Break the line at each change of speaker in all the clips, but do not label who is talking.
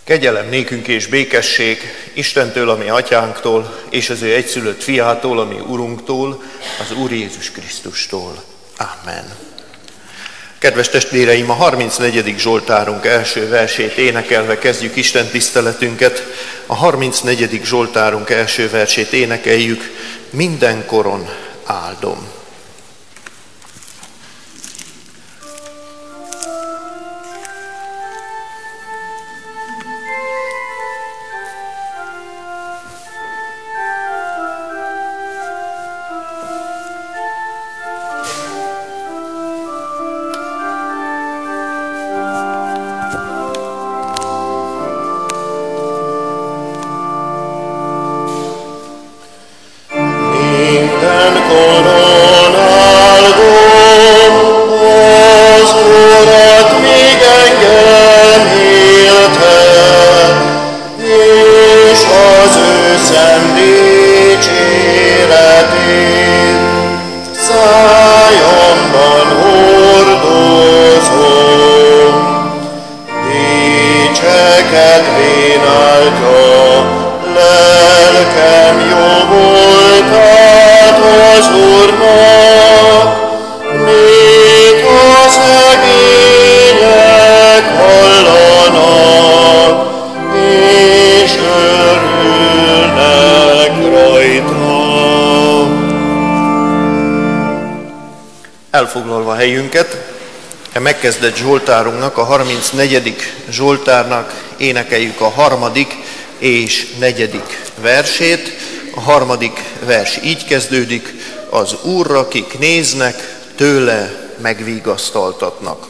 Kegyelem nékünk és békesség Istentől, a mi atyánktól, és az ő egyszülött fiától, a mi Urunktól, az Úr Jézus Krisztustól. Amen. Kedves testvéreim, a 34. Zsoltárunk első versét énekelve kezdjük Isten tiszteletünket. A 34. Zsoltárunk első versét énekeljük: mindenkoron áldom. Elfoglalva helyünket, a megkezdett zsoltárunknak, a 34. zsoltárnak énekeljük a 3. és 4. versét. A 3. vers így kezdődik: az Úrra kik néznek, tőle megvigasztaltatnak.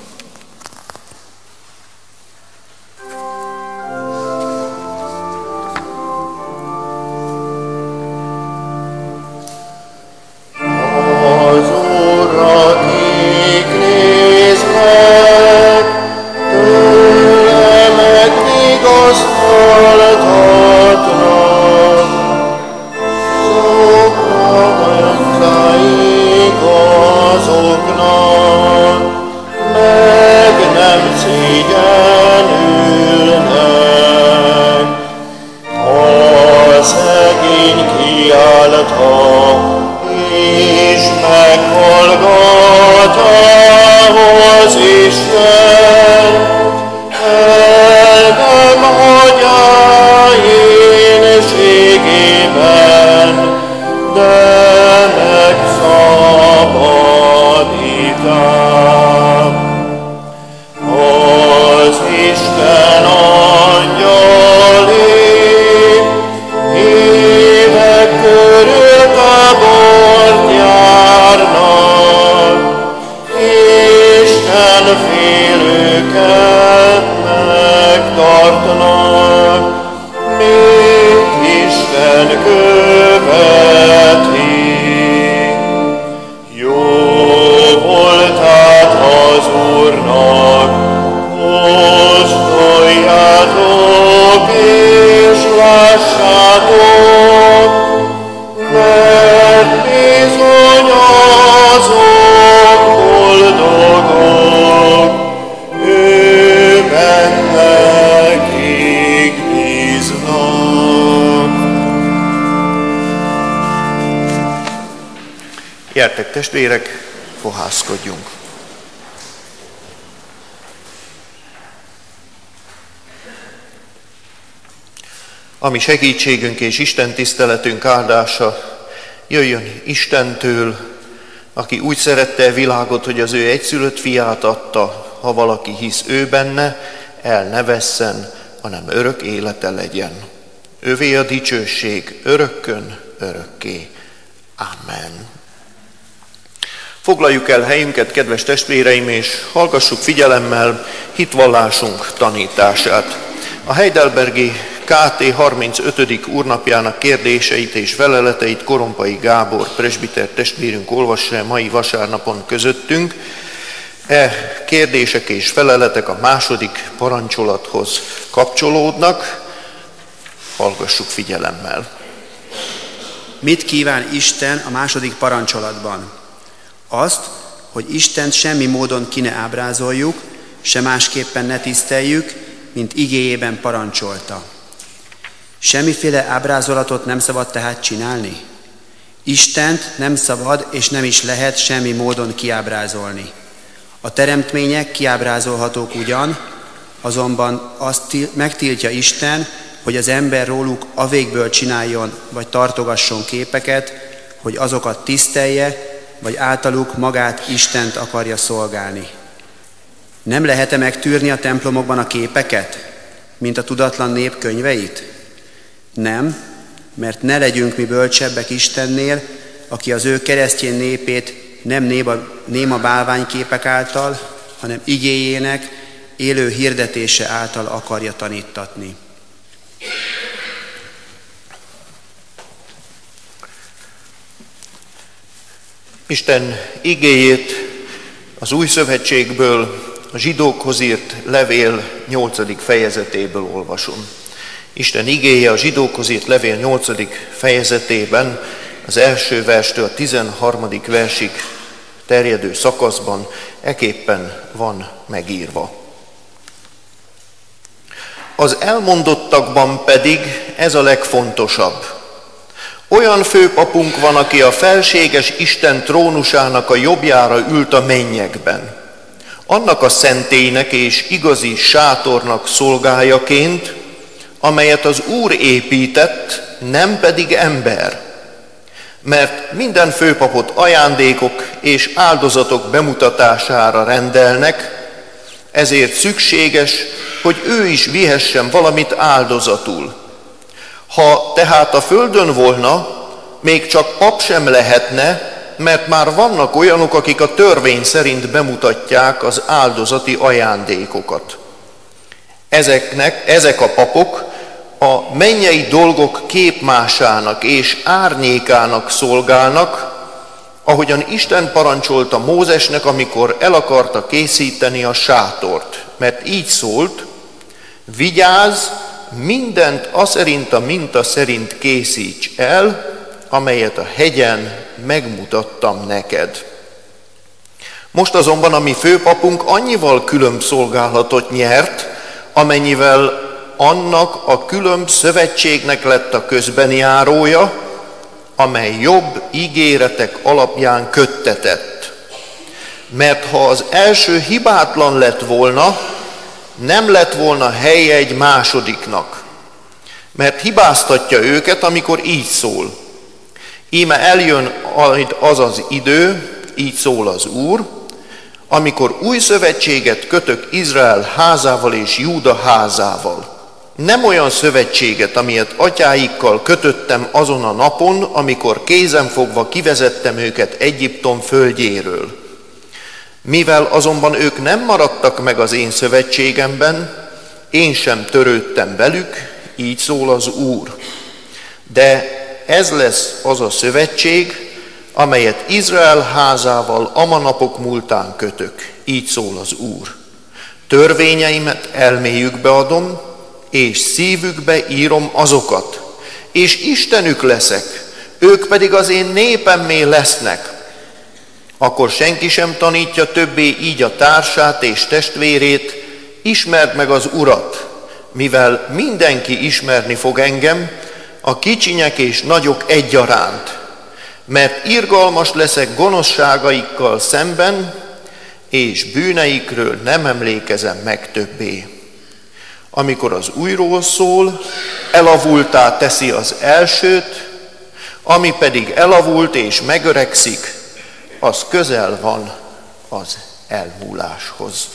Gyertek, testvérek, fohászkodjunk. Ami segítségünk és Isten tiszteletünk áldása jöjjön Istentől, aki úgy szerette a világot, hogy az ő egyszülött fiát adta, ha valaki hisz ő benne, el ne vesszen, hanem örök élete legyen. Övé a dicsőség örökkön örökké. Amen. Foglaljuk el helyünket, kedves testvéreim, és hallgassuk figyelemmel hitvallásunk tanítását. A Heidelbergi KT 35. úrnapjának kérdéseit és feleleteit Korompai Gábor presbiter testvérünk olvassa a mai vasárnapon közöttünk. Kérdések és feleletek a második parancsolathoz kapcsolódnak. Hallgassuk figyelemmel.
Mit kíván Isten a második parancsolatban? Azt, hogy Istent semmi módon ki ne ábrázoljuk, se másképpen ne tiszteljük, mint igéjében parancsolta. Semmiféle ábrázolatot nem szabad tehát csinálni? Istent nem szabad és nem is lehet semmi módon kiábrázolni. A teremtmények kiábrázolhatók ugyan, azonban azt megtiltja Isten, hogy az ember róluk avégből csináljon vagy tartogasson képeket, hogy azokat tisztelje, vagy általuk magát Istent akarja szolgálni. Nem lehet-e megtűrni a templomokban a képeket, mint a tudatlan nép könyveit? Nem, mert ne legyünk mi bölcsebbek Istennél, aki az ő keresztény népét nem néma bálványképek által, hanem igéjének élő hirdetése által akarja tanítatni.
Isten igéjét az Új Szövetségből, a zsidókhoz írt levél 8. fejezetéből olvasom. Isten igéje a zsidókhoz írt levél 8. fejezetében, az első verstől a 13. versig terjedő szakaszban eképpen van megírva. Az elmondottakban pedig ez a legfontosabb. Olyan főpapunk van, aki a felséges Isten trónusának a jobbjára ült a mennyekben. Annak a szentélynek és igazi sátornak szolgájaként, amelyet az Úr épített, nem pedig ember. Mert minden főpapot ajándékok és áldozatok bemutatására rendelnek, ezért szükséges, hogy ő is vihessen valamit áldozatul. Ha tehát a földön volna, még csak pap sem lehetne, mert már vannak olyanok, akik a törvény szerint bemutatják az áldozati ajándékokat. Ezek a papok a mennyei dolgok képmásának és árnyékának szolgálnak, ahogyan Isten parancsolta Mózesnek, amikor el akarta készíteni a sátort. Mert így szólt: vigyázz, mindent aszerint a minta szerint készíts el, amelyet a hegyen megmutattam neked. Most azonban a mi főpapunk annyival különb szolgálatot nyert, amennyivel annak a különb szövetségnek lett a közbenjárója, amely jobb ígéretek alapján köttetett. Mert ha az első hibátlan lett volna, nem lett volna helye egy másodiknak. Mert hibáztatja őket, amikor így szól: íme eljön az az idő, így szól az Úr, amikor új szövetséget kötök Izrael házával és Júda házával. Nem olyan szövetséget, amilyet atyáikkal kötöttem azon a napon, amikor kézenfogva kivezettem őket Egyiptom földjéről. Mivel azonban ők nem maradtak meg az én szövetségemben, én sem törődtem velük, így szól az Úr. De ez lesz az a szövetség, amelyet Izrael házával a napok múltán kötök, így szól az Úr. Törvényeimet elméjükbe adom, és szívükbe írom azokat, és Istenük leszek, ők pedig az én népemmé lesznek. Akkor senki sem tanítja többé így a társát és testvérét: ismerd meg az Urat, mivel mindenki ismerni fog engem, a kicsinyek és nagyok egyaránt. Mert irgalmas leszek gonoszságaikkal szemben, és bűneikről nem emlékezem meg többé. Amikor az újról szól, elavulttá teszi az elsőt, ami pedig elavult és megöregszik, az közel van az elmúláshoz.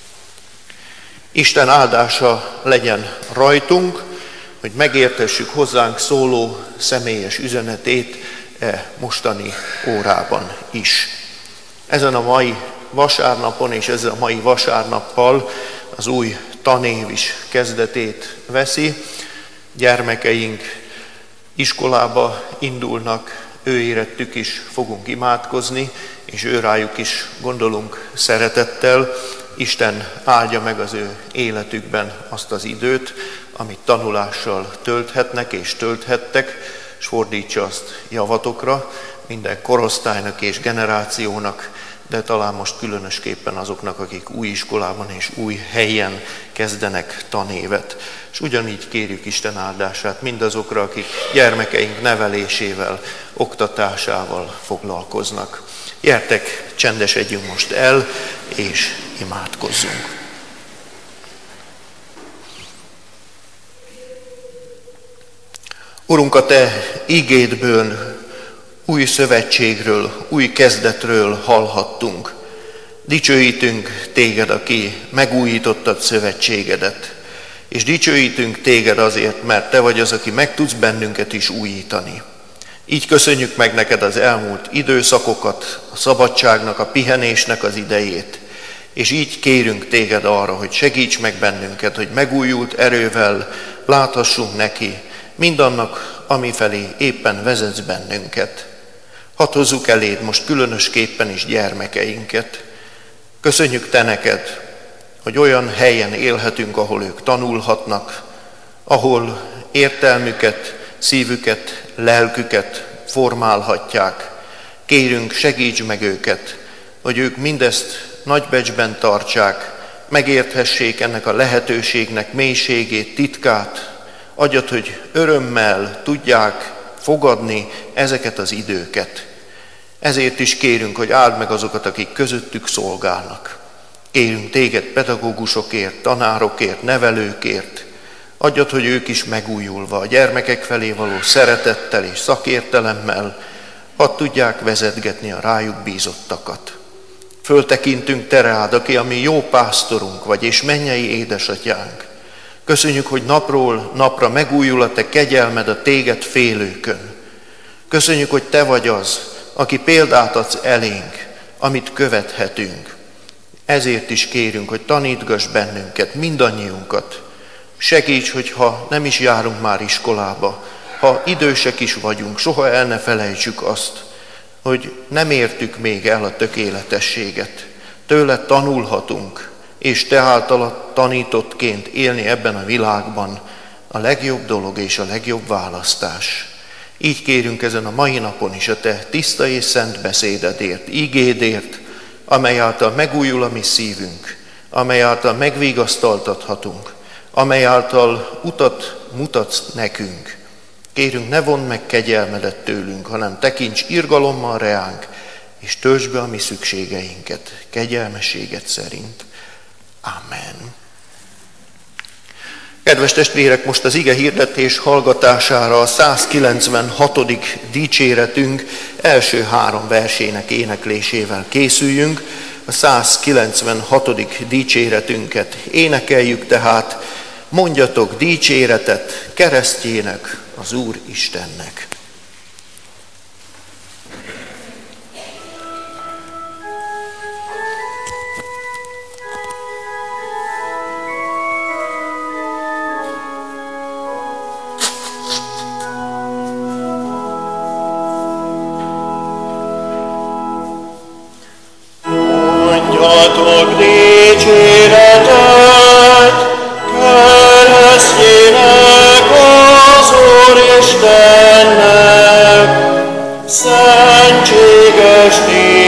Isten áldása legyen rajtunk, hogy megértessük hozzánk szóló személyes üzenetét mostani órában is. Ezen a mai vasárnapon és ezzel a mai vasárnappal az új tanév is kezdetét veszi. Gyermekeink iskolába indulnak, ő érettük is fogunk imádkozni, és ő rájuk is gondolunk szeretettel. Isten áldja meg az ő életükben azt az időt, amit tanulással tölthetnek és tölthettek, és fordítsa azt javatokra. Minden korosztálynak és generációnak de talán most különösképpen azoknak, akik új iskolában és új helyen kezdenek tanévet. És ugyanígy kérjük Isten áldását mindazokra, akik gyermekeink nevelésével, oktatásával foglalkoznak. Gyertek, csendesedjünk most el, és imádkozzunk. Urunk, a Te ígédből, új szövetségről, új kezdetről hallhattunk. Dicsőítünk Téged, aki megújítottad szövetségedet, és dicsőítünk Téged azért, mert Te vagy az, aki meg tudsz bennünket is újítani. Így köszönjük meg neked az elmúlt időszakokat, a szabadságnak, a pihenésnek az idejét, és így kérünk Téged arra, hogy segíts meg bennünket, hogy megújult erővel láthassunk neki mindannak, amifelé éppen vezetsz bennünket. Hadd hozzuk eléd most különösképpen is gyermekeinket. Köszönjük Te neked, hogy olyan helyen élhetünk, ahol ők tanulhatnak, ahol értelmüket, szívüket, lelküket formálhatják. Kérünk, segíts meg őket, hogy ők mindezt nagybecsben tartsák, megérthessék ennek a lehetőségnek mélységét, titkát. Adjad, hogy örömmel tudják fogadni ezeket az időket. Ezért is kérünk, hogy áld meg azokat, akik közöttük szolgálnak. Kérünk Téged pedagógusokért, tanárokért, nevelőkért. Adjad, hogy ők is megújulva, a gyermekek felé való szeretettel és szakértelemmel hadd tudják vezetgetni a rájuk bízottakat. Föltekintünk Te rád, aki a mi jó pásztorunk vagy, és mennyei édesatyánk. Köszönjük, hogy napról napra megújul a Te kegyelmed a Téged félőkön. Köszönjük, hogy Te vagy az, aki példát adsz elénk, amit követhetünk. Ezért is kérünk, hogy tanítgass bennünket, mindannyiunkat. Segíts, hogy ha nem is járunk már iskolába, ha idősek is vagyunk, soha el ne felejtsük azt, hogy nem értük még el a tökéletességet. Tőle tanulhatunk, és Te által tanítottként élni ebben a világban a legjobb dolog és a legjobb választás. Így kérünk ezen a mai napon is a Te tiszta és szent beszédedért, ígédért, amely által megújul a mi szívünk, amely által megvigasztaltathatunk, amely által utat mutatsz nekünk. Kérünk, ne vondd meg kegyelmedet tőlünk, hanem tekints irgalommal reánk, és töltsd be a mi szükségeinket, kegyelmességed szerint. Amen. Kedves testvérek, most az ige hirdetés hallgatására a 196. dicséretünk első 3 versének éneklésével készüljünk. A 196. dicséretünket énekeljük tehát. Mondjatok dicséretet keresztjének, az Úr Istennek.
Mondjatok dicséretet keresztjének, az Úristennek, szentséges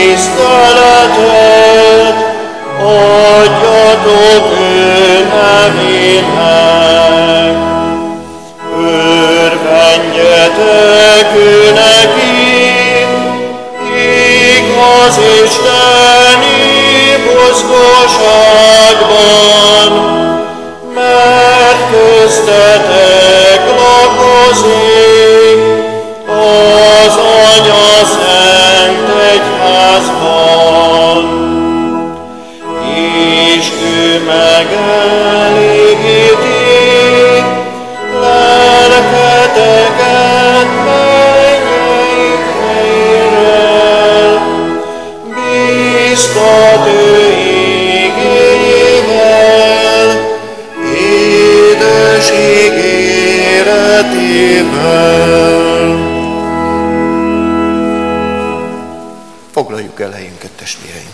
tiszteletet adjatok ő nevének. Örvendjetek ő neki, igaz isteni buzgóságban, mert köztetek lakozik az Anya szent egyházban, és ő megelégíti lelketeket mennyei fejrel, bíztat ő igéjével, édes ígéretével.
Foglaljuk el helyünket, testvéreim.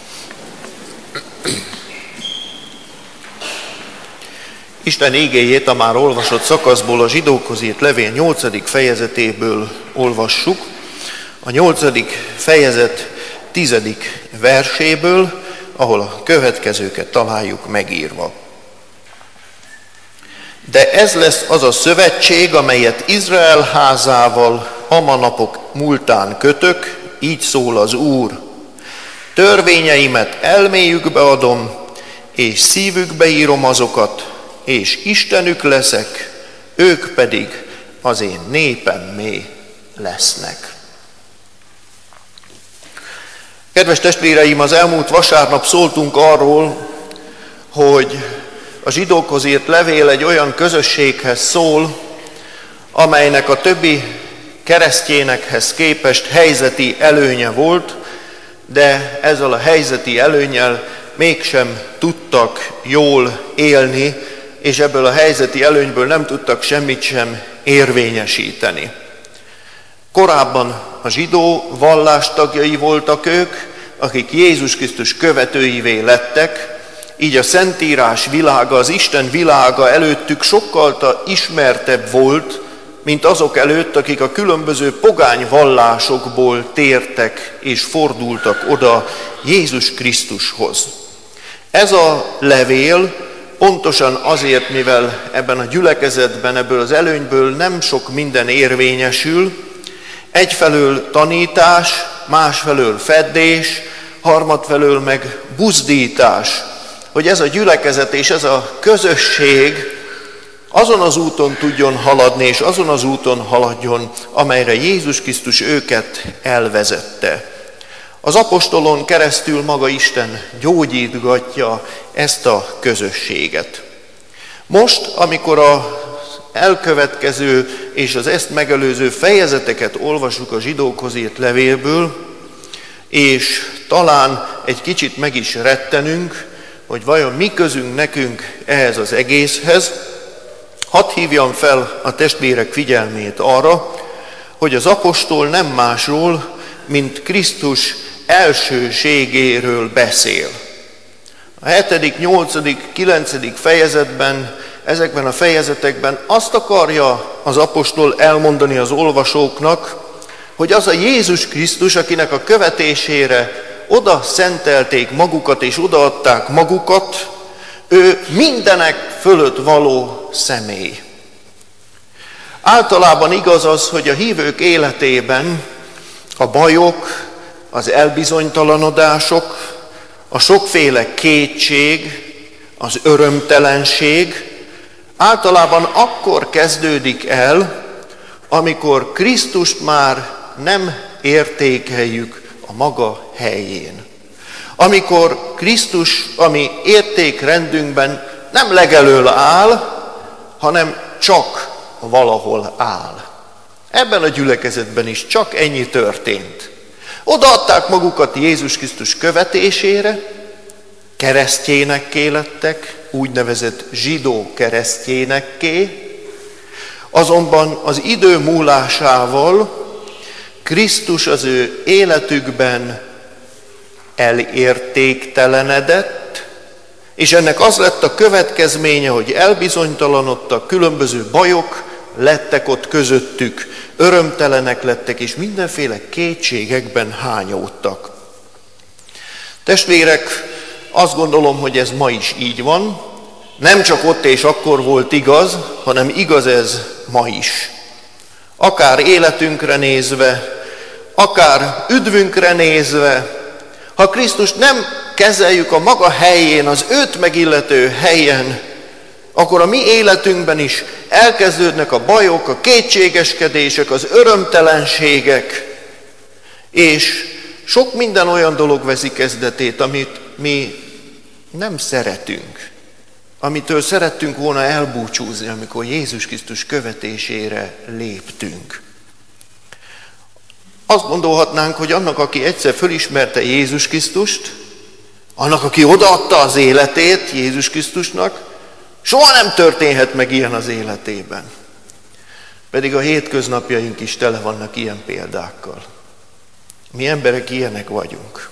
Isten igéjét a már olvasott szakaszból, a Zsidókhoz írt levél 8. fejezetéből olvassuk. A 8. fejezet 10. verséből, ahol a következőket találjuk megírva. De ez lesz az a szövetség, amelyet Izrael házával a napok múltán kötök, így szól az Úr. Törvényeimet elméjükbe adom, és szívükbe írom azokat, és Istenük leszek, ők pedig az én népemmé lesznek. Kedves testvéreim, az elmúlt vasárnap szóltunk arról, hogy a zsidókhoz írt levél egy olyan közösséghez szól, amelynek a többi keresztényekhez képest helyzeti előnye volt, de ezzel a helyzeti előnnyel mégsem tudtak jól élni, és ebből a helyzeti előnyből nem tudtak semmit sem érvényesíteni. Korábban a zsidó vallás tagjai voltak ők, akik Jézus Krisztus követőivé lettek, így a Szentírás világa, az Isten világa előttük sokkal ismertebb volt, mint azok előtt, akik a különböző pogány vallásokból tértek és fordultak oda Jézus Krisztushoz. Ez a levél pontosan azért, mivel ebben a gyülekezetben, ebből az előnyből nem sok minden érvényesül, egyfelől tanítás, másfelől feddés, harmadfelől meg buzdítás, hogy ez a gyülekezet és ez a közösség azon az úton tudjon haladni, és azon az úton haladjon, amelyre Jézus Krisztus őket elvezette. Az apostolon keresztül maga Isten gyógyítgatja ezt a közösséget. Most, amikor az elkövetkező és az ezt megelőző fejezeteket olvasjuk a zsidókhoz írt levélből, és talán egy kicsit meg is rettenünk, hogy vajon mi közünk nekünk ehhez az egészhez, hadd hívjam fel a testvérek figyelmét arra, hogy az apostol nem másról, mint Krisztus elsőségéről beszél. A 7., 8., 9. fejezetben, ezekben a fejezetekben azt akarja az apostol elmondani az olvasóknak, hogy az a Jézus Krisztus, akinek a követésére oda szentelték magukat és odaadták magukat, ő mindenek fölött való személy. Általában igaz az, hogy a hívők életében a bajok, az elbizonytalanodások, a sokféle kétség, az örömtelenség általában akkor kezdődik el, amikor Krisztust már nem értékeljük a maga helyén. Amikor Krisztus a mi értékrendünkben nem legelől áll, hanem csak valahol áll. Ebben a gyülekezetben is csak ennyi történt. Odaadták magukat Jézus Krisztus követésére, keresztjénekké lettek, úgynevezett zsidó keresztjénekké, azonban az idő múlásával Krisztus az ő életükben elértéktelenedett, és ennek az lett a következménye, hogy elbizonytalanodtak, különböző bajok lettek ott közöttük, örömtelenek lettek, és mindenféle kétségekben hányódtak. Testvérek, azt gondolom, hogy ez ma is így van, nem csak ott és akkor volt igaz, hanem igaz ez ma is. Akár életünkre nézve, akár üdvünkre nézve, ha Krisztust nem kezeljük a maga helyén, az őt megillető helyen, akkor a mi életünkben is elkezdődnek a bajok, a kétségeskedések, az örömtelenségek, és sok minden olyan dolog veszi kezdetét, amit mi nem szeretünk, amitől szerettünk volna elbúcsúzni, amikor Jézus Krisztus követésére léptünk. Azt gondolhatnánk, hogy annak, aki egyszer fölismerte Jézus Krisztust, annak, aki odaadta az életét Jézus Krisztusnak, soha nem történhet meg ilyen az életében. Pedig a hétköznapjaink is tele vannak ilyen példákkal. Mi emberek ilyenek vagyunk.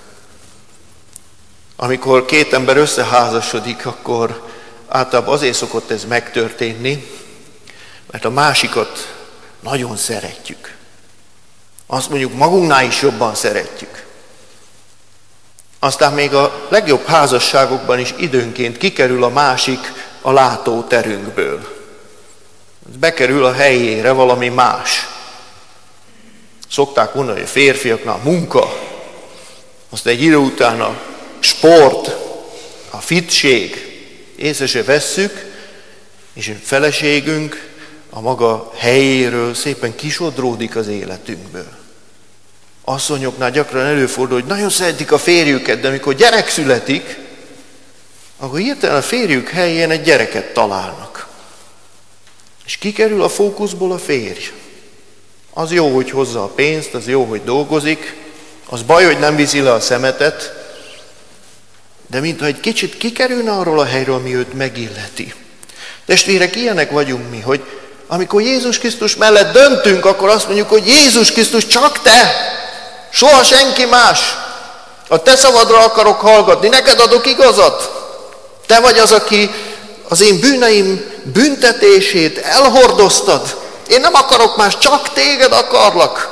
Amikor két ember összeházasodik, akkor általában azért szokott ez megtörténni, mert a másikat nagyon szeretjük. Azt mondjuk, magunknál is jobban szeretjük. Aztán még a legjobb házasságokban is időnként kikerül a másik a látóterünkből. Bekerül a helyére valami más. Szokták mondani, hogy a férfiaknál munka, azt egy idő után a sport, a fitség, észre se vesszük, és a feleségünk a maga helyéről szépen kisodródik az életünkből. Asszonyoknál gyakran előfordul, hogy nagyon szeretik a férjüket, de amikor gyerek születik, akkor hirtelen a férjük helyén egy gyereket találnak. És kikerül a fókuszból a férj. Az jó, hogy hozza a pénzt, az jó, hogy dolgozik, az baj, hogy nem viszi le a szemetet, de mintha egy kicsit kikerülne arról a helyről, ami őt megilleti. Testvérek, ilyenek vagyunk mi, hogy amikor Jézus Krisztus mellett döntünk, akkor azt mondjuk, hogy Jézus Krisztus, csak te, soha senki más. A te szavadra akarok hallgatni, neked adok igazat. Te vagy az, aki az én bűneim büntetését elhordoztad. Én nem akarok más, csak téged akarlak.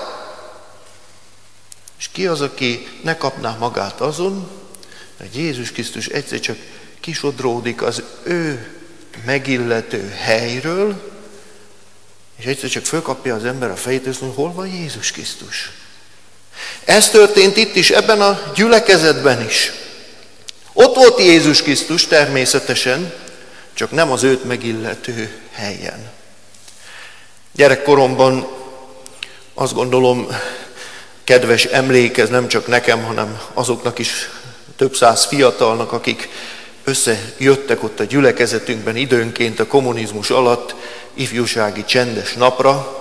És ki az, aki ne kapná magát azon, hogy Jézus Krisztus egyszer csak kisodródik az ő megillető helyről, és egyszer csak fölkapja az ember a fejét, és mondja, hol van Jézus Krisztus? Ez történt itt is, ebben a gyülekezetben is. Ott volt Jézus Krisztus természetesen, csak nem az őt megillető helyen. Gyerekkoromban azt gondolom, kedves emlék, ez nem csak nekem, hanem azoknak is, több száz fiatalnak, akik összejöttek ott a gyülekezetünkben időnként a kommunizmus alatt ifjúsági csendes napra,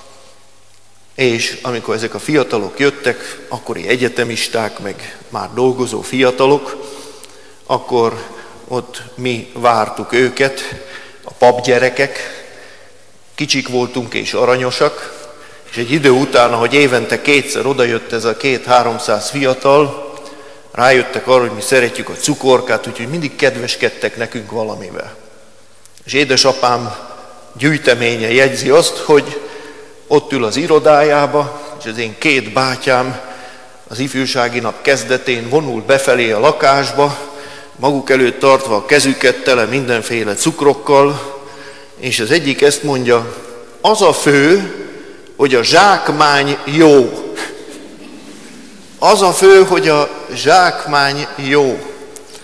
és amikor ezek a fiatalok jöttek, akkori egyetemisták, meg már dolgozó fiatalok, akkor ott mi vártuk őket, a papgyerekek, kicsik voltunk és aranyosak, és egy idő után, ahogy évente kétszer odajött ez a 200-300 fiatal, rájöttek arra, hogy mi szeretjük a cukorkát, úgyhogy mindig kedveskedtek nekünk valamivel. És édesapám gyűjteménye jegyzi azt, hogy ott ül az irodájába, és az én két bátyám az ifjúsági nap kezdetén vonul befelé a lakásba, maguk előtt tartva a kezüket tele mindenféle cukrokkal, és az egyik ezt mondja, az a fő, hogy a zsákmány jó. Az a fő, hogy a zsákmány jó.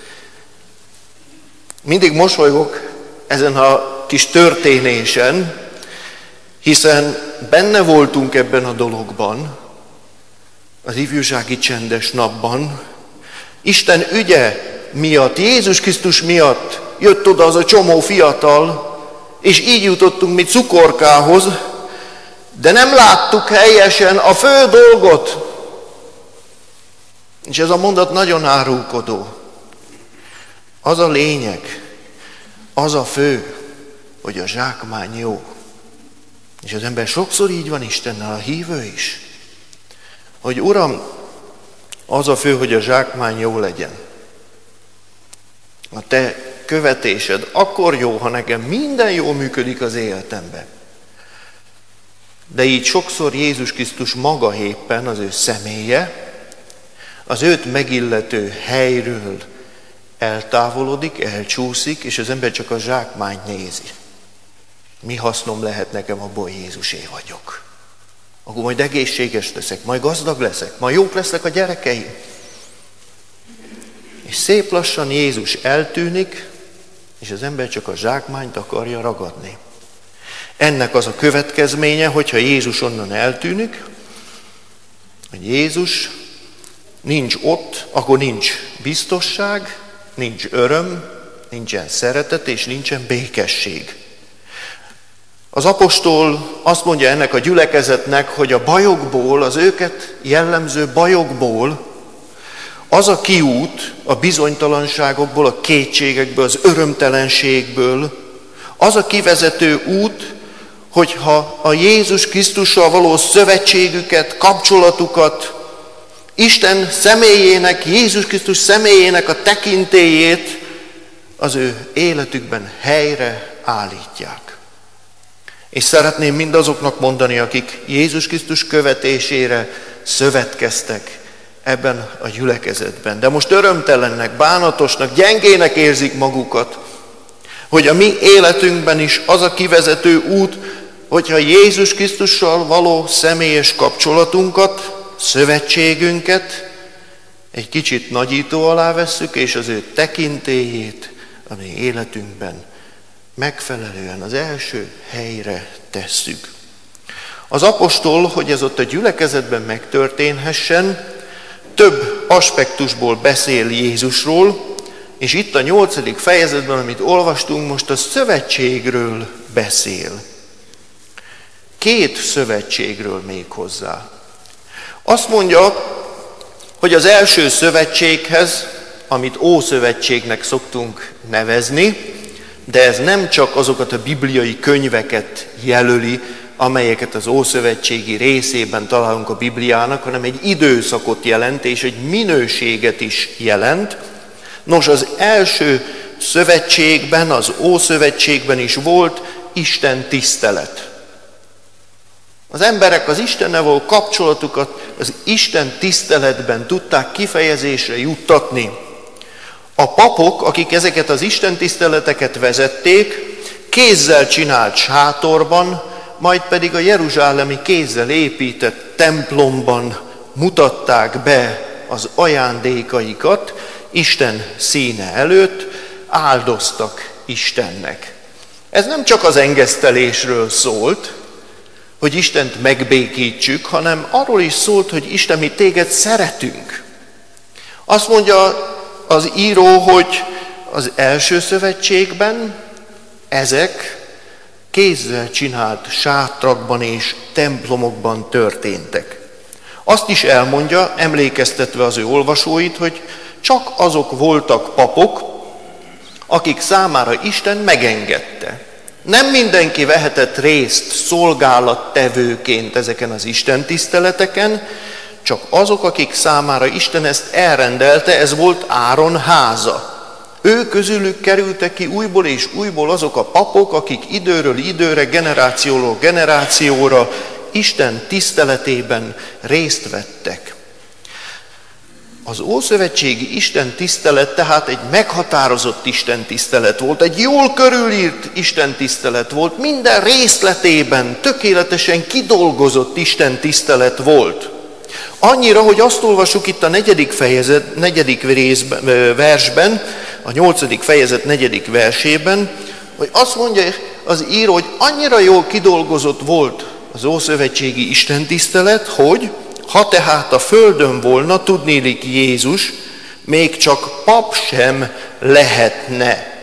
Mindig mosolygok ezen a kis történésen, hiszen benne voltunk ebben a dologban, az ifjúsági csendes napban. Isten ügye miatt, Jézus Krisztus miatt jött oda az a csomó fiatal, és így jutottunk mi cukorkához, de nem láttuk helyesen a fő dolgot. És ez a mondat nagyon árulkodó. Az a lényeg, az a fő, hogy a zsákmány jó. És az ember sokszor így van Istennel, a hívő is. Hogy Uram, az a fő, hogy a zsákmány jó legyen. A te követésed akkor jó, ha nekem minden jól működik az életemben. De így sokszor Jézus Krisztus maga éppen, az ő személye, az őt megillető helyről eltávolodik, elcsúszik, és az ember csak a zsákmányt nézi. Mi hasznom lehet nekem abból, hogy Jézusé vagyok? Akkor majd egészséges leszek, majd gazdag leszek, majd jók lesznek a gyerekeim. És szép lassan Jézus eltűnik, és az ember csak a zsákmányt akarja ragadni. Ennek az a következménye, hogyha Jézus onnan eltűnik, hogy Jézus nincs ott, akkor nincs biztosság, nincs öröm, nincsen szeretet és nincsen békesség. Az apostol azt mondja ennek a gyülekezetnek, hogy a bajokból, az őket jellemző bajokból az a kiút a bizonytalanságokból, a kétségekből, az örömtelenségből, az a kivezető út, hogyha a Jézus Krisztussal való szövetségüket, kapcsolatukat, Isten személyének, Jézus Krisztus személyének a tekintélyét az ő életükben helyre állítják. És szeretném mindazoknak mondani, akik Jézus Krisztus követésére szövetkeztek ebben a gyülekezetben. De most örömtelennek, bánatosnak, gyengének érzik magukat, hogy a mi életünkben is az a kivezető út, hogyha Jézus Krisztussal való személyes kapcsolatunkat, szövetségünket egy kicsit nagyító alá vesszük, és az ő tekintélyét a mi életünkben megfelelően az első helyre tesszük. Az apostol, hogy ez ott a gyülekezetben megtörténhessen, több aspektusból beszél Jézusról, és itt a 8. fejezetben, amit olvastunk, most a szövetségről beszél. 2 szövetségről még hozzá. Azt mondja, hogy az első szövetséghez, amit Ószövetségnek szoktunk nevezni, de ez nem csak azokat a bibliai könyveket jelöli, amelyeket az ószövetségi részében találunk a Bibliának, hanem egy időszakot jelent, és egy minőséget is jelent. Nos, az első szövetségben, az Ószövetségben is volt Isten tisztelet. Az emberek az Istennel való kapcsolatukat az Isten tiszteletben tudták kifejezésre juttatni. A papok, akik ezeket az Isten tiszteleteket vezették, kézzel csinált sátorban, majd pedig a jeruzsálemi kézzel épített templomban mutatták be az ajándékaikat Isten színe előtt, áldoztak Istennek. Ez nem csak az engesztelésről szólt, hogy Istent megbékítsük, hanem arról is szólt, hogy Isten, mi téged szeretünk. Azt mondja az író, hogy az első szövetségben ezek kézzel csinált sátrakban és templomokban történtek. Azt is elmondja, emlékeztetve az ő olvasóit, hogy csak azok voltak papok, akik számára Isten megengedte. Nem mindenki vehetett részt szolgálattevőként ezeken az Isten tiszteleteken, csak azok, akik számára Isten ezt elrendelte, ez volt Áron háza. Ő közülük kerültek ki újból és újból azok a papok, akik időről időre, generációról generációra Isten tiszteletében részt vettek. Az ószövetségi Isten tisztelet tehát egy meghatározott Isten tisztelet volt, egy jól körülírt Isten tisztelet volt, minden részletében tökéletesen kidolgozott Isten tisztelet volt. Annyira, hogy azt olvasjuk itt a 4. versben, a 8. fejezet 4. versében, hogy azt mondja az író, hogy annyira jól kidolgozott volt az ószövetségi istentisztelet, hogy ha tehát a földön volna, tudnélik Jézus, még csak pap sem lehetne.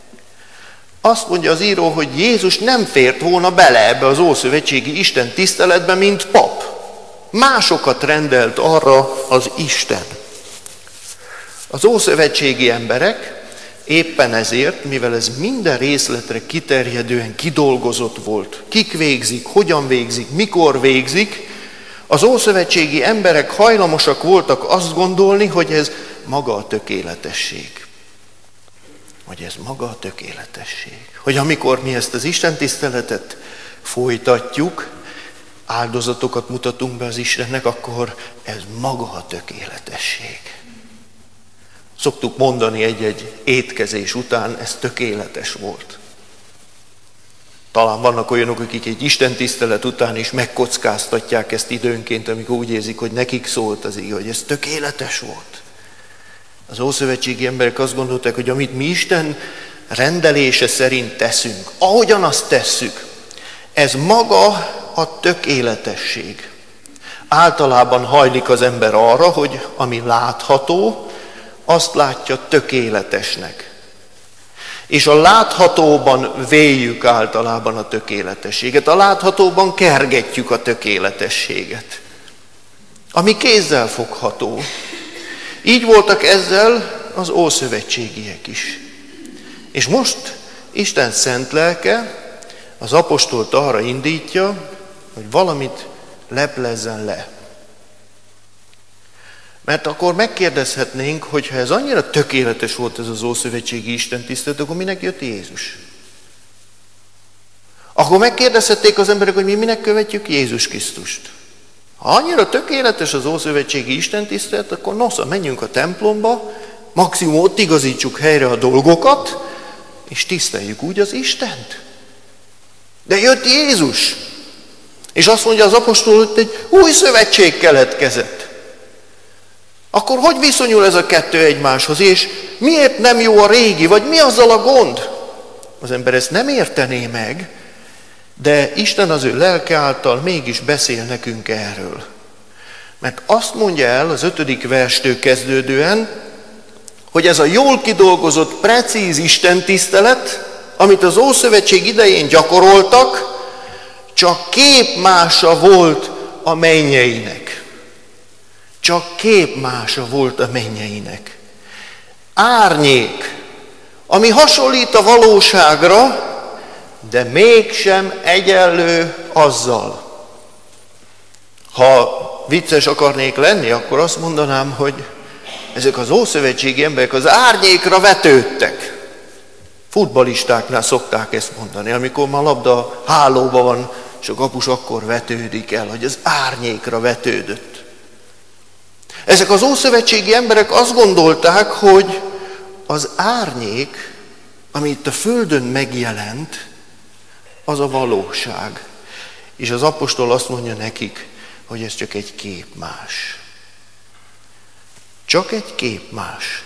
Azt mondja az író, hogy Jézus nem fért volna bele ebbe az ószövetségi istentiszteletbe, mint pap. Másokat rendelt arra az Isten. Az ószövetségi emberek éppen ezért, mivel ez minden részletre kiterjedően kidolgozott volt, kik végzik, hogyan végzik, mikor végzik, az ószövetségi emberek hajlamosak voltak azt gondolni, hogy ez maga a tökéletesség. Hogy ez maga a tökéletesség. Hogy amikor mi ezt az istentiszteletet folytatjuk, áldozatokat mutatunk be az Istennek, akkor ez maga a tökéletesség. Szoktuk mondani egy-egy étkezés után, ez tökéletes volt. Talán vannak olyanok, akik egy istentisztelet után is megkockáztatják ezt időnként, amikor úgy érzik, hogy nekik szólt az ige, hogy ez tökéletes volt. Az ószövetségi emberek azt gondolták, hogy amit mi Isten rendelése szerint teszünk, ahogyan azt tesszük, ez maga a tökéletesség. Általában hajlik az ember arra, hogy ami látható, azt látja tökéletesnek. És a láthatóban véljük általában a tökéletességet. A láthatóban kergetjük a tökéletességet. Ami kézzel fogható. Így voltak ezzel az ószövetségiek is. És most Isten szent lelke az apostolt arra indítja, hogy valamit leplezzen le. Mert akkor megkérdezhetnénk, hogy ha ez annyira tökéletes volt ez az ószövetségi istentisztelet, akkor minek jött Jézus? Akkor megkérdezhették az emberek, hogy mi minek követjük Jézus Krisztust. Ha annyira tökéletes az ószövetségi istentisztelet, akkor nosza, menjünk a templomba, maximum ott igazítsuk helyre a dolgokat, és tiszteljük úgy az Istent. De jött Jézus, és azt mondja az apostol, hogy egy új szövetség keletkezett. Akkor hogy viszonyul ez a kettő egymáshoz, és miért nem jó a régi, vagy mi azzal a gond? Az ember ezt nem értené meg, de Isten az ő lelke által mégis beszél nekünk erről. Mert azt mondja el az 5. verstől kezdődően, hogy ez a jól kidolgozott, precíz istentisztelet, amit az Ószövetség idején gyakoroltak, csak képmása volt a mennyeinek. Csak képmása volt a mennyeinek. Árnyék, ami hasonlít a valóságra, de mégsem egyenlő azzal. Ha vicces akarnék lenni, akkor azt mondanám, hogy ezek az ószövetségi emberek az árnyékra vetődtek. Futballistáknál szokták ezt mondani, amikor ma a labda hálóban van, és a kapus akkor vetődik el, hogy az árnyékra vetődött. Ezek az ószövetségi emberek azt gondolták, hogy az árnyék, ami itt a földön megjelent, az a valóság. És az apostol azt mondja nekik, hogy ez csak egy képmás. Csak egy képmás.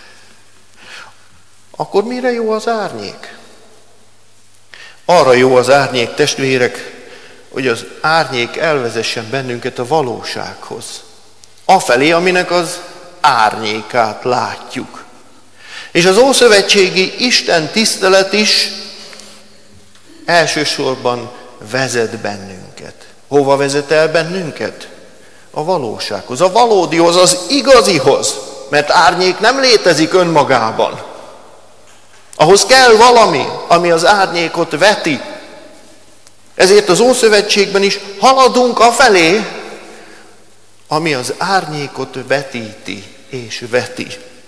Akkor mire jó az árnyék? Arra jó az árnyék, testvérek, hogy az árnyék elvezessen bennünket a valósághoz. Afelé, aminek az árnyékát látjuk. És az ószövetségi Isten tisztelet is elsősorban vezet bennünket. Hova vezet el bennünket? A valósághoz, a valódihoz, az igazihoz. Mert árnyék nem létezik önmagában. Ahhoz kell valami, ami az árnyékot veti. Ezért az Ószövetségben is haladunk afelé, ami az árnyékot vetíti és veti.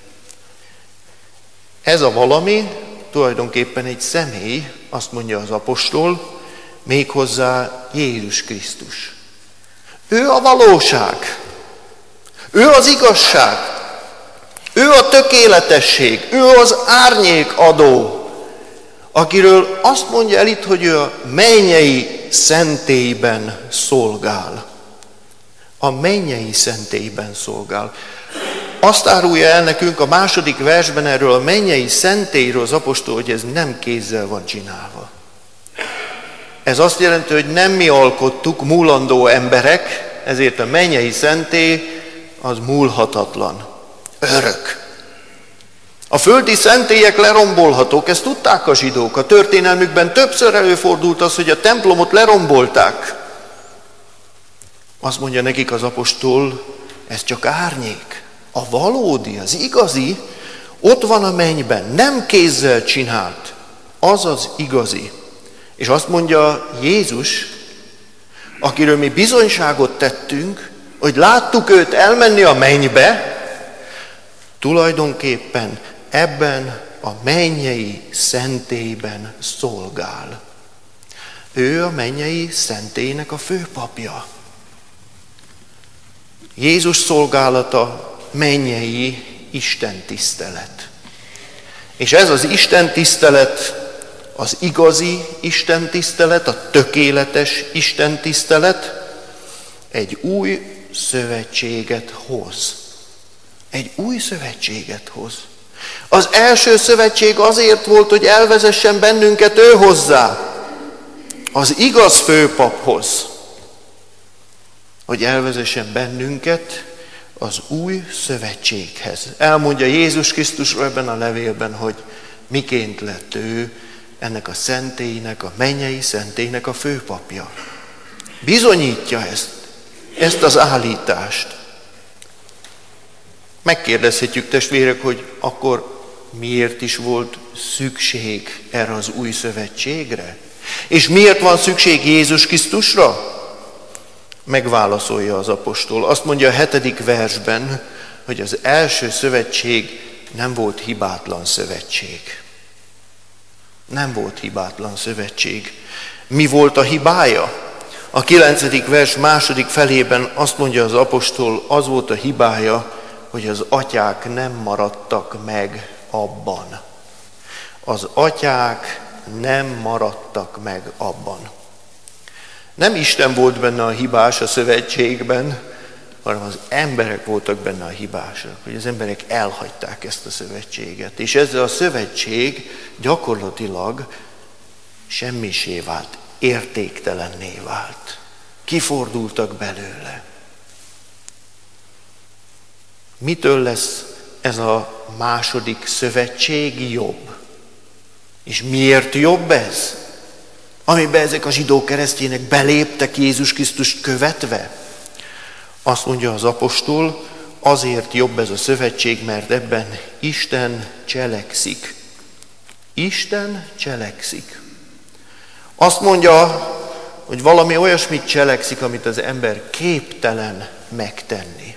Ez a valami tulajdonképpen egy személy, azt mondja az apostol, méghozzá Jézus Krisztus. Ő a valóság, ő az igazság, ő a tökéletesség, ő az árnyék adó, akiről azt mondja el itt, hogy ő a mennyei szentélyben szolgál. A mennyei szentélyben szolgál. Azt árulja el nekünk a 2. versben erről a mennyei szentélyről az apostol, hogy ez nem kézzel van csinálva. Ez azt jelenti, hogy nem mi alkottuk, múlandó emberek, ezért a mennyei szentély az múlhatatlan, örök. A földi szentélyek lerombolhatók, ezt tudták a zsidók. A történelmükben többször előfordult az, hogy a templomot lerombolták. Azt mondja nekik az apostol, ez csak árnyék. A valódi, az igazi, ott van a mennyben, nem kézzel csinált. Az az igazi. És azt mondja Jézus, akiről mi bizonyságot tettünk, hogy láttuk őt elmenni a mennybe, tulajdonképpen ebben a mennyei szentélyben szolgál. Ő a mennyei szentélynek a főpapja. Jézus szolgálata mennyei istentisztelet. És ez az istentisztelet, az igazi istentisztelet, a tökéletes istentisztelet egy új szövetséget hoz. Egy új szövetséget hoz. Az első szövetség azért volt, hogy elvezessen bennünket ő hozzá, az igaz főpaphoz, hogy elvezessen bennünket az új szövetséghez. Elmondja Jézus Krisztusról ebben a levélben, hogy miként lett ő ennek a szentélynek, a mennyei szentélynek a főpapja. Bizonyítja ezt az állítást. Megkérdezhetjük, testvérek, hogy akkor miért is volt szükség erre az új szövetségre? És miért van szükség Jézus Krisztusra? Megválaszolja az apostol. Azt mondja a 7. versben, hogy az első szövetség nem volt hibátlan szövetség. Nem volt hibátlan szövetség. Mi volt a hibája? A 9. vers második felében azt mondja az apostol, az volt a hibája, hogy az atyák nem maradtak meg abban. Az atyák nem maradtak meg abban. Nem Isten volt benne a hibás a szövetségben, hanem az emberek voltak benne a hibásak, hogy az emberek elhagyták ezt a szövetséget. És ez a szövetség gyakorlatilag semmisé vált, értéktelenné vált. Kifordultak belőle. Mitől lesz ez a második szövetség jobb? És miért jobb ez? Amiben ezek a zsidó keresztjének beléptek Jézus Krisztust követve? Azt mondja az apostol, azért jobb ez a szövetség, mert ebben Isten cselekszik. Isten cselekszik. Azt mondja, hogy valami olyasmit cselekszik, amit az ember képtelen megtenni.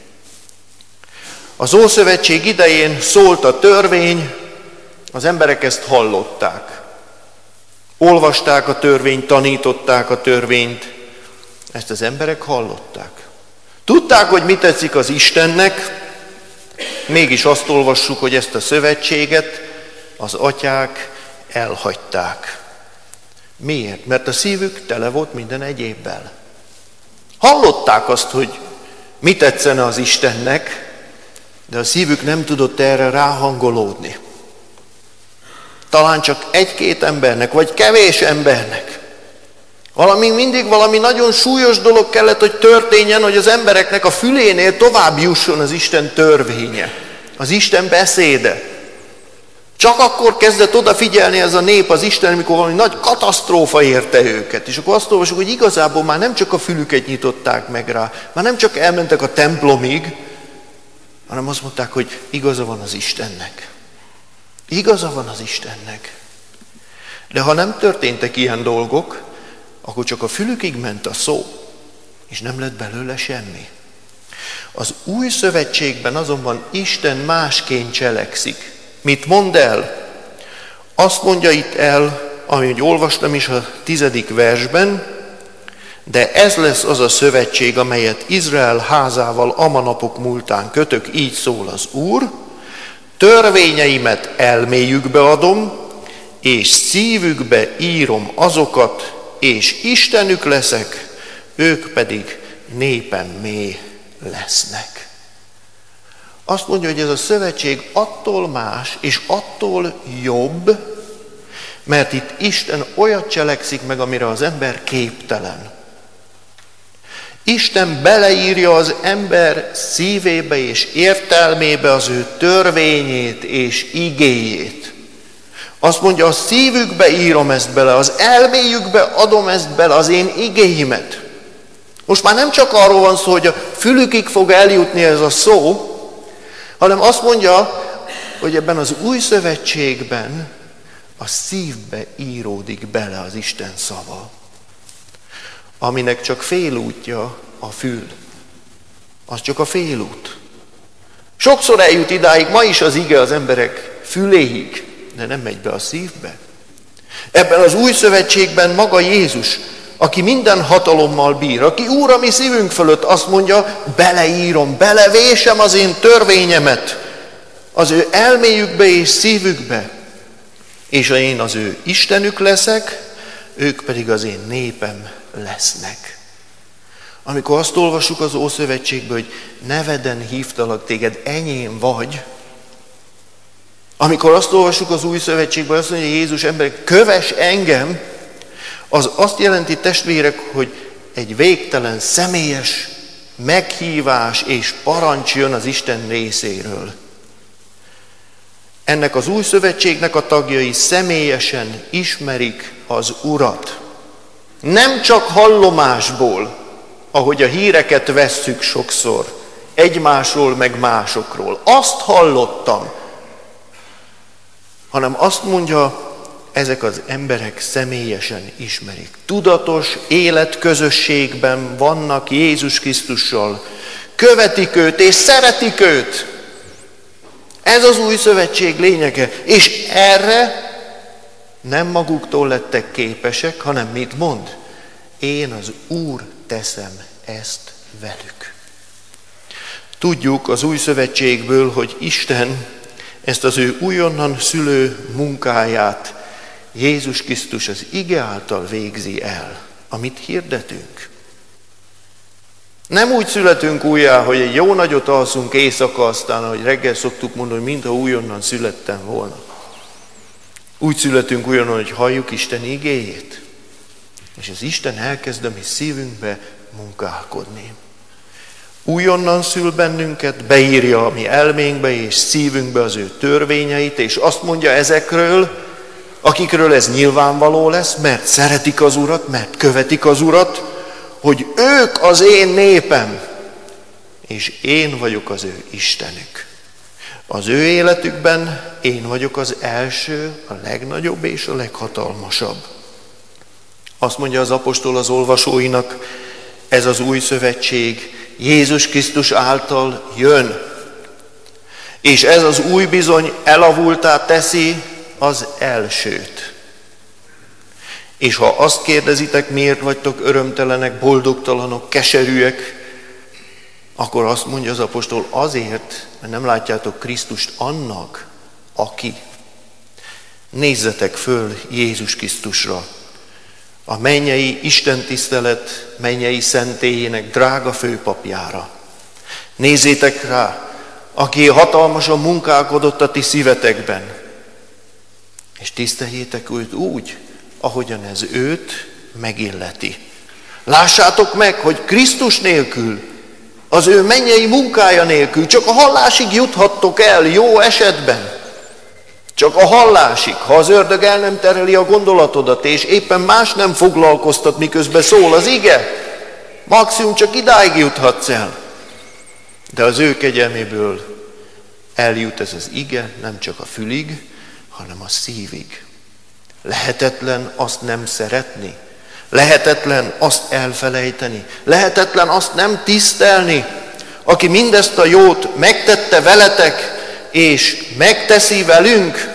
Az Ószövetség idején szólt a törvény, az emberek ezt hallották. Olvasták a törvényt, tanították a törvényt, ezt az emberek hallották. Tudták, hogy mit tetszik az Istennek, mégis azt olvassuk, hogy ezt a szövetséget az atyák elhagyták. Miért? Mert a szívük tele volt minden egyébbel. Hallották azt, hogy mit tetszene az Istennek, de a szívük nem tudott erre ráhangolódni. Talán csak egy-két embernek, vagy kevés embernek. Mindig valami nagyon súlyos dolog kellett, hogy történjen, hogy az embereknek a fülénél tovább jusson az Isten törvénye, az Isten beszéde. Csak akkor kezdett odafigyelni ez a nép az Isten, amikor valami nagy katasztrófa érte őket. És akkor azt olvasjuk, hogy igazából már nem csak a fülüket nyitották meg rá, már nem csak elmentek a templomig, hanem azt mondták, hogy igaza van az Istennek. Igaza van az Istennek. De ha nem történtek ilyen dolgok, akkor csak a fülükig ment a szó, és nem lett belőle semmi. Az új szövetségben azonban Isten másként cselekszik. Mit mond el? Azt mondja itt el, ahogy olvastam is a 10. versben, de ez lesz az a szövetség, amelyet Izrael házával a manapok múltán kötök, így szól az Úr, törvényeimet elméjükbe adom, és szívükbe írom azokat, és Istenük leszek, ők pedig népemmé lesznek. Azt mondja, hogy ez a szövetség attól más, és attól jobb, mert itt Isten olyat cselekszik meg, amire az ember képtelen. Isten beleírja az ember szívébe és értelmébe az ő törvényét és igéjét. Azt mondja, a szívükbe írom ezt bele, az elméjükbe adom ezt bele, az én igéimet. Most már nem csak arról van szó, hogy a fülükig fog eljutni ez a szó, hanem azt mondja, hogy ebben az új szövetségben a szívbe íródik bele az Isten szava, aminek csak félútja a fül. Az csak a félút. Sokszor eljut idáig, ma is az ige az emberek füléig, de nem megy be a szívbe. Ebben az új szövetségben maga Jézus, aki minden hatalommal bír, aki Úr a mi szívünk fölött, azt mondja, beleírom, belevésem az én törvényemet az ő elméjükbe és szívükbe, és én az ő Istenük leszek, ők pedig az én népem lesznek. Amikor azt olvassuk az Ószövetségből, hogy neveden hívtalak téged, enyém vagy, amikor azt olvassuk az Új Szövetségből, azt mondja Jézus emberek, kövess engem, az azt jelenti, testvérek, hogy egy végtelen személyes meghívás és parancs jön az Isten részéről. Ennek az Új Szövetségnek a tagjai személyesen ismerik az Urat. Nem csak hallomásból, ahogy a híreket vesszük sokszor, egymásról meg másokról. Azt hallottam, hanem azt mondja, ezek az emberek személyesen ismerik. Tudatos életközösségben vannak Jézus Krisztussal, követik őt és szeretik őt. Ez az új szövetség lényege. És erre nem maguktól lettek képesek, hanem mit mond? én az Úr teszem ezt velük. Tudjuk az Új Szövetségből, hogy Isten ezt az ő újonnan szülő munkáját Jézus Krisztus az ige által végzi el, amit hirdetünk. Nem úgy születünk újjá, hogy egy jó nagyot alszunk éjszaka, aztán, ahogy reggel szoktuk mondani, hogy mintha újonnan születtem volna. Úgy születünk újonnan, hogy halljuk Isten igéjét, és az Isten elkezd a mi szívünkbe munkálkodni. Újonnan szül bennünket, beírja a mi elménkbe és szívünkbe az ő törvényeit, és azt mondja ezekről, akikről ez nyilvánvaló lesz, mert szeretik az Urat, mert követik az Urat, hogy ők az én népem, és én vagyok az ő Istenük. Az ő életükben én vagyok az első, a legnagyobb és a leghatalmasabb. Azt mondja az apostol az olvasóinak, ez az új szövetség Jézus Krisztus által jön. És ez az új bizony elavultá teszi az elsőt. És ha azt kérdezitek, miért vagytok örömtelenek, boldogtalanok, keserűek, akkor azt mondja az apostol, azért, mert nem látjátok Krisztust annak, aki. Nézzetek föl Jézus Krisztusra, a mennyei istentisztelet mennyei szentélyének drága főpapjára. Nézzétek rá, aki hatalmasan munkálkodott a ti szívetekben, és tiszteljétek őt úgy, ahogyan ez őt megilleti. Lássátok meg, hogy Krisztus nélkül, az ő mennyei munkája nélkül csak a hallásig juthattok el jó esetben. Csak a hallásig, ha az ördög el nem tereli a gondolatodat, és éppen más nem foglalkoztat, miközben szól az ige, maximum csak idáig juthatsz el. De az ő kegyelméből eljut ez az ige nem csak a fülig, hanem a szívig. Lehetetlen azt nem szeretni, lehetetlen azt elfelejteni, lehetetlen azt nem tisztelni, aki mindezt a jót megtette veletek, és megteszi velünk.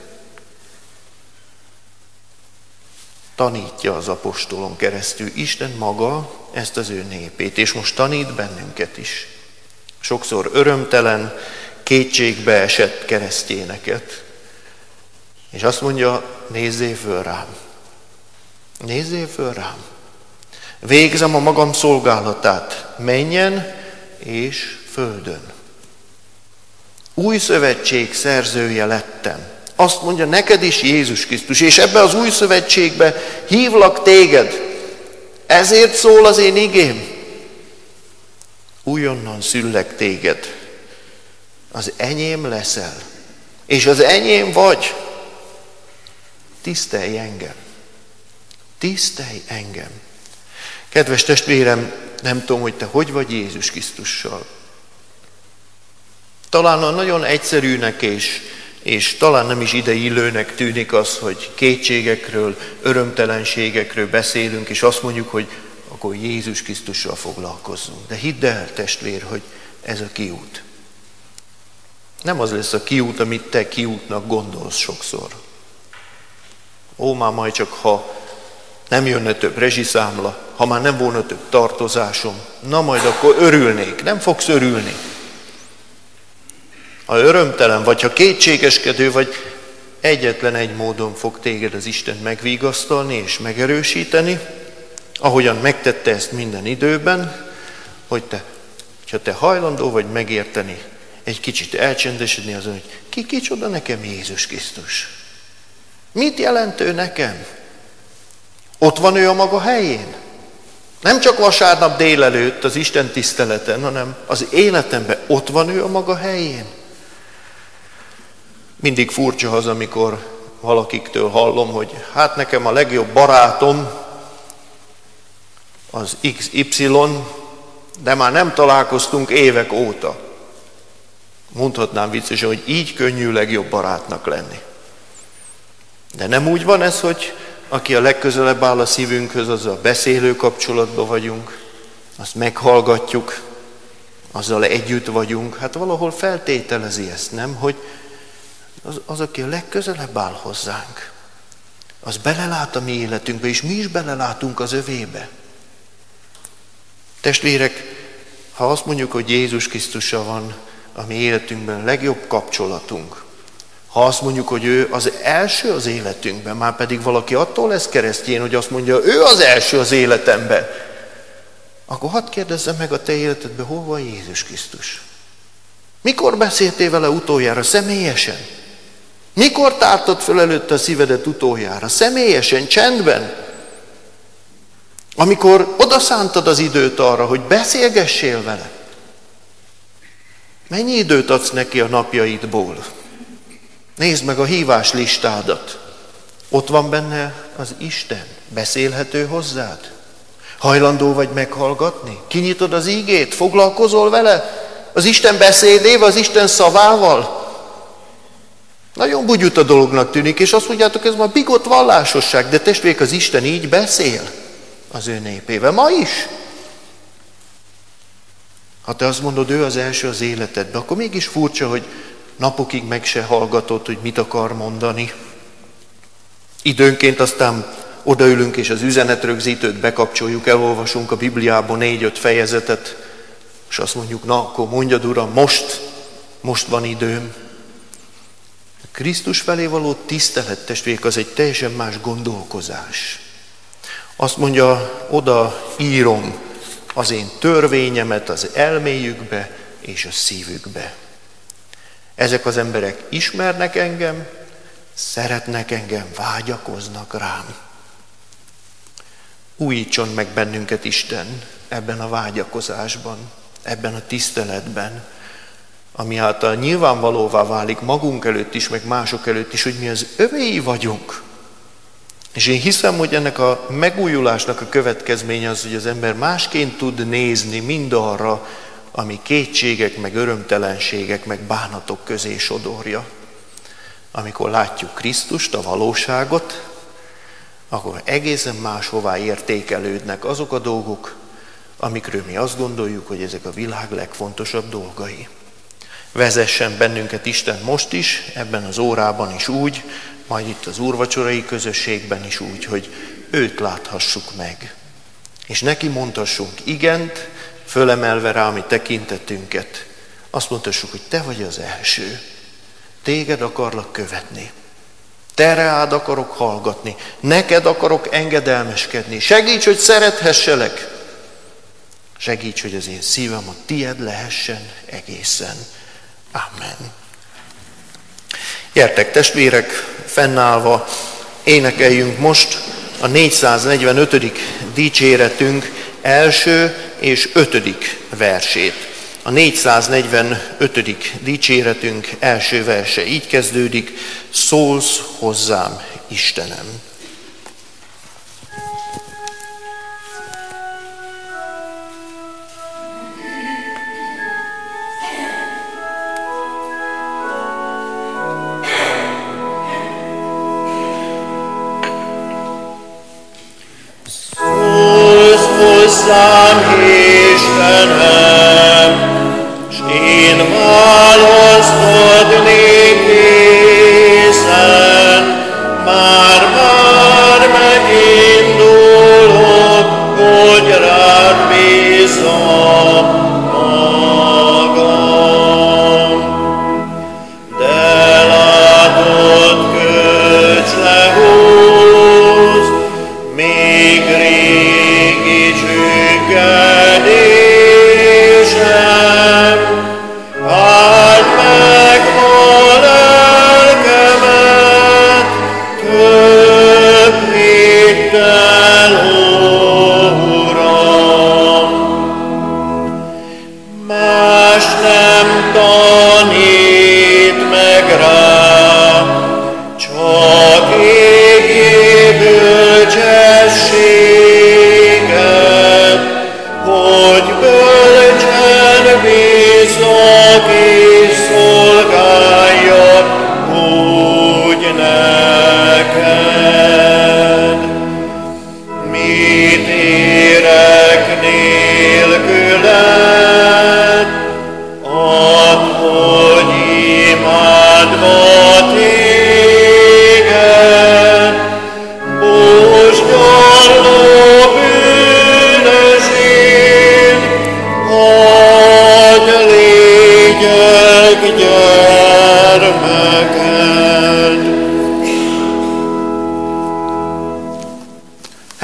Tanítja az apostolon keresztül Isten maga ezt az ő népét, és most tanít bennünket is. Sokszor örömtelen, kétségbe esett keresztényeket. És azt mondja, nézzél föl rám. Nézzél föl rám. Végzem a magam szolgálatát mennyen és földön. Új szövetség szerzője lettem. Azt mondja neked is Jézus Krisztus, és ebbe az új szövetségbe hívlak téged. Ezért szól az én igém. Újonnan szüllek téged. Az enyém leszel, és az enyém vagy. Tisztelj engem. Tisztelj engem. Kedves testvérem, nem tudom, hogy te hogy vagy Jézus Krisztussal. Talán a nagyon egyszerűnek és talán nem is ideillőnek tűnik az, hogy kétségekről, örömtelenségekről beszélünk, és azt mondjuk, hogy akkor Jézus Krisztussal foglalkozzunk. De hidd el, testvér, hogy ez a kiút. Nem az lesz a kiút, amit te kiútnak gondolsz sokszor. Ó, már majd csak, ha nem jönne több rezsiszámla, ha már nem volna több tartozásom, na majd akkor örülnék. Nem fogsz örülni. Ha örömtelen vagy, ha kétségeskedő vagy, egyetlen egy módon fog téged az Isten megvigasztalni és megerősíteni, ahogyan megtette ezt minden időben, hogy ha te hajlandó vagy megérteni, egy kicsit elcsendesedni azon, hogy kicsoda nekem Jézus Krisztus. Mit jelent ő nekem? Ott van ő a maga helyén. Nem csak vasárnap délelőtt az Isten tiszteleten, hanem az életemben ott van ő a maga helyén. Mindig furcsa az, amikor valakiktől hallom, hogy hát nekem a legjobb barátom az XY, de már nem találkoztunk évek óta. Mondhatnám viccesen, hogy így könnyű legjobb barátnak lenni. De nem úgy van ez, hogy aki a legközelebb áll a szívünkhöz, azzal a beszélő kapcsolatban vagyunk, azt meghallgatjuk, azzal együtt vagyunk. Hát valahol feltételezi ezt, nem? Hogy az, aki a legközelebb áll hozzánk. az belelát a mi életünkbe, és mi is belelátunk az övébe. Testvérek, ha azt mondjuk, hogy Jézus Krisztussal van a mi életünkben legjobb kapcsolatunk, ha azt mondjuk, hogy ő az első az életünkben, már pedig valaki attól lesz keresztjén, hogy azt mondja, ő az első az életemben, akkor hadd kérdezzem meg a te életedben, hol van Jézus Krisztus? Mikor beszéltél vele utoljára, személyesen? Mikor tártad föl előtte a szívedet utoljára? Személyesen, csendben? Amikor odaszántad az időt arra, hogy beszélgessél vele? Mennyi időt adsz neki a napjaidból? Nézd meg a hívás listádat. Ott van benne az Isten. Beszélhető hozzád? Hajlandó vagy meghallgatni? Kinyitod az ígét? Foglalkozol vele? Az Isten beszédével, az Isten szavával? Nagyon bugyuta dolognak tűnik, és azt mondjátok, ez már bigott vallásosság, de testvérek, az Isten így beszél az ő népével. Ma is. Ha te azt mondod, ő az első az életedben, akkor mégis furcsa, hogy napokig meg se hallgatod, hogy mit akar mondani. Időnként aztán odaülünk, és az üzenetrögzítőt bekapcsoljuk, elolvasunk a Bibliából 4-5 fejezetet, és azt mondjuk, na, akkor mondjad, Uram, most van időm. Krisztus felé való tisztelet, testvérek, az egy teljesen más gondolkozás. Azt mondja, oda írom az én törvényemet az elméjükbe és a szívükbe. Ezek az emberek ismernek engem, szeretnek engem, vágyakoznak rám. Újítson meg bennünket Isten ebben a vágyakozásban, ebben a tiszteletben, ami által nyilvánvalóvá válik magunk előtt is, meg mások előtt is, hogy mi az övéi vagyunk. És én hiszem, hogy ennek a megújulásnak a következménye az, hogy az ember másként tud nézni mindarra, ami kétségek, meg örömtelenségek, meg bánatok közé sodorja. Amikor látjuk Krisztust, a valóságot, akkor egészen máshová értékelődnek azok a dolgok, amikről mi azt gondoljuk, hogy ezek a világ legfontosabb dolgai. Vezessen bennünket Isten most is, ebben az órában is úgy, majd itt az úrvacsorai közösségben is úgy, hogy őt láthassuk meg. És neki mondhassunk igent, fölemelve rá a mi tekintetünket. Azt mondhassuk, hogy te vagy az első. Téged akarlak követni. Te rád akarok hallgatni. Neked akarok engedelmeskedni. Segíts, hogy szerethesselek. Segíts, hogy az én szívem a tied lehessen egészen. Amen. Gyertek, testvérek, fennállva énekeljünk most a 445. dicséretünk első és 5. versét. A 445. dicséretünk első verse így kezdődik: szólsz hozzám, Istenem.
Hozzám, Istenem, s én választodnék készen, már megindulok, hogy rád bízom magam. De látod, köcs lehúz, még régi csüggedésem, áld meg a lelkemet, több hittel, ó Uram. Más nem tanít meg rá, csak égi bölcsességet, hogy bölcsen bízzak és szolgáljak úgy neked. Mit érek nélküled, add, hogy imádva téged,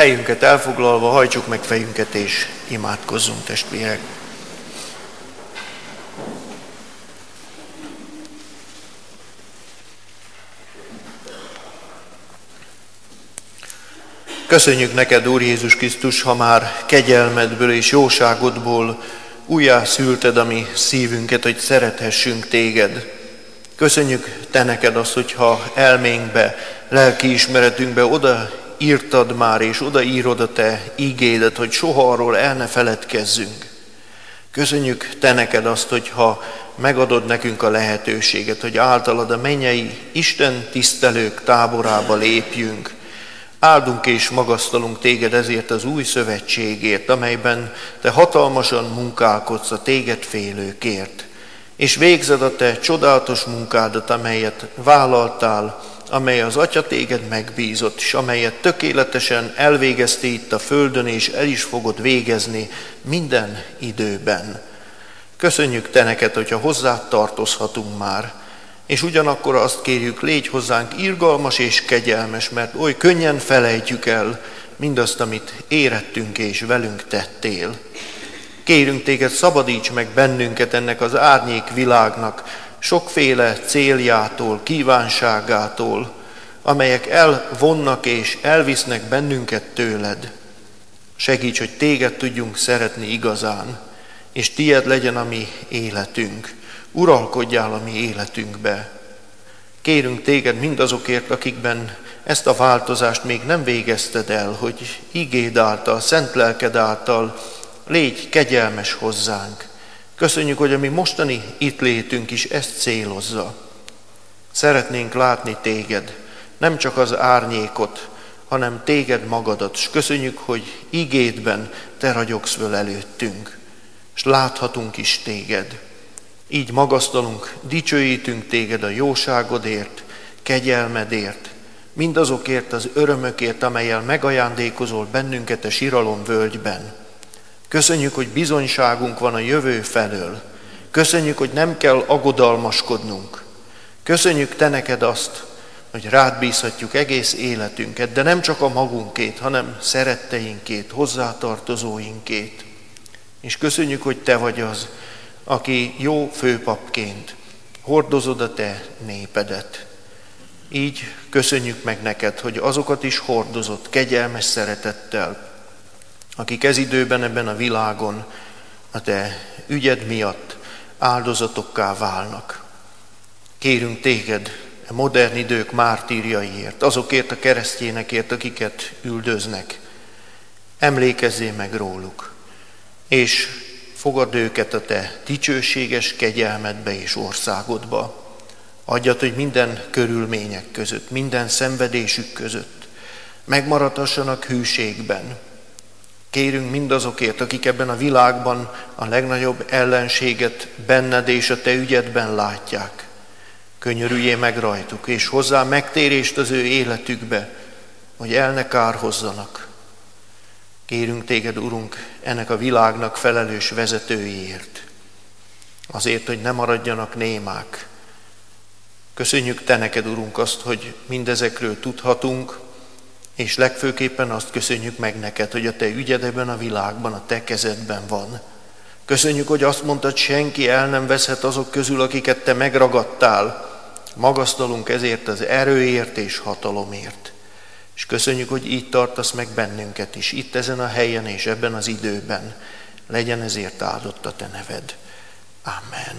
Helyünket elfoglalva hajtsuk meg fejünket és imádkozzunk, testvérek. Köszönjük neked, Úr Jézus Krisztus, ha már kegyelmedből és jóságodból újjá szülted a mi szívünket, hogy szerethessünk téged. Köszönjük te neked azt, hogyha elménkbe, lelkiismeretünkbe oda írtad már, és odaírod a te ígédet, hogy soha arról el ne feledkezzünk. Köszönjük te neked azt, hogyha megadod nekünk a lehetőséget, hogy általad a mennyei Isten tisztelők táborába lépjünk. Áldunk és magasztalunk téged ezért az új szövetségért, amelyben te hatalmasan munkálkodsz a téged félőkért, és végzed a te csodálatos munkádat, amelyet vállaltál, amely az Atya téged megbízott, és amelyet tökéletesen elvégeztél itt a földön, és el is fogod végezni minden időben. Köszönjük te neked, hogyha hozzád tartozhatunk már, és ugyanakkor azt kérjük, légy hozzánk irgalmas és kegyelmes, mert oly könnyen felejtjük el mindazt, amit érettünk és velünk tettél. Kérünk téged, szabadíts meg bennünket ennek az árnyék világnak sokféle céljától, kívánságától, amelyek elvonnak és elvisznek bennünket tőled. Segíts, hogy téged tudjunk szeretni igazán, és tied legyen a mi életünk. Uralkodjál a mi életünkbe. Kérünk téged mindazokért, akikben ezt a változást még nem végezted el, hogy igéd által, szent lelked által légy kegyelmes hozzánk. Köszönjük, hogy a mi mostani itt létünk is ezt célozza. Szeretnénk látni téged, nem csak az árnyékot, hanem téged magadat, és köszönjük, hogy igédben te ragyogsz föl előttünk, és láthatunk is téged. Így magasztalunk, dicsőítünk téged a jóságodért, kegyelmedért, mindazokért az örömökért, amellyel megajándékozol bennünket a siralom völgyben. Köszönjük, hogy bizonyságunk van a jövő felől. Köszönjük, hogy nem kell aggodalmaskodnunk. Köszönjük te neked azt, hogy rád bízhatjuk egész életünket, de nem csak a magunkét, hanem szeretteinkét, hozzátartozóinkét. És köszönjük, hogy te vagy az, aki jó főpapként hordozod a te népedet. Így köszönjük meg neked, hogy azokat is hordozott kegyelmes szeretettel, akik ez időben ebben a világon a te ügyed miatt áldozatokká válnak. Kérünk téged a modern idők mártírjaiért, azokért a keresztjénekért, akiket üldöznek. Emlékezzél meg róluk, és fogadd őket a te dicsőséges kegyelmedbe és országodba. Adjad, hogy minden körülmények között, minden szenvedésük között megmaradhassanak hűségben. Kérünk mindazokért, akik ebben a világban a legnagyobb ellenséget benned és a te ügyedben látják. Könyörüljél meg rajtuk, és hozzá megtérést az ő életükbe, hogy el ne kárhozzanak. Kérünk téged, Urunk, ennek a világnak felelős vezetőiért, azért, hogy ne maradjanak némák. Köszönjük te neked, Urunk, azt, hogy mindezekről tudhatunk, és legfőképpen azt köszönjük meg neked, hogy a te ügyed ebben a világban a te kezedben van. Köszönjük, hogy azt mondtad, senki el nem veszhet azok közül, akiket te megragadtál. Magasztalunk ezért az erőért és hatalomért. És köszönjük, hogy így tartasz meg bennünket is, itt ezen a helyen és ebben az időben. Legyen ezért áldott a te neved. Amen.